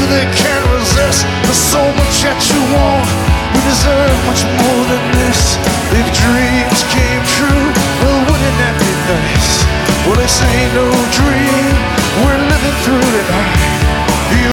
they can't resist. There's so much that you want. You deserve much more than this. If